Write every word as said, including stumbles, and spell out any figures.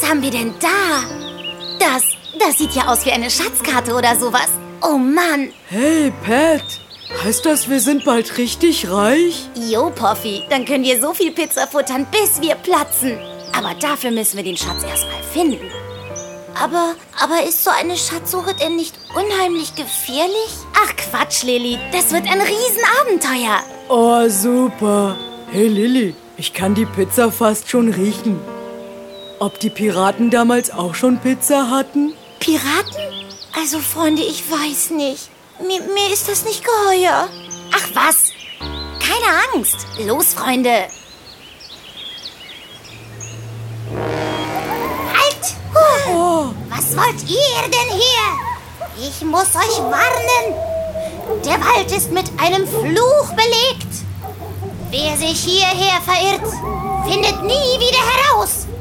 haben wir denn da? Das, das sieht ja aus wie eine Schatzkarte oder sowas. Oh Mann. Hey, Pat. Heißt das, wir sind bald richtig reich? Jo, Poffy, dann können wir so viel Pizza futtern, bis wir platzen. Aber dafür müssen wir den Schatz erstmal finden. Aber, aber ist so eine Schatzsuche denn nicht unheimlich gefährlich? Ach Quatsch, Lilly, das wird ein Riesenabenteuer. Oh, super. Hey, Lilly, ich kann die Pizza fast schon riechen. Ob die Piraten damals auch schon Pizza hatten? Piraten? Also, Freunde, ich weiß nicht. Mir, mir ist das nicht geheuer. Ach was, keine Angst. Los, Freunde. Halt! Oh. Was wollt ihr denn hier? Ich muss euch warnen. Der Wald ist mit einem Fluch belegt. Wer sich hierher verirrt, findet nie wieder heraus.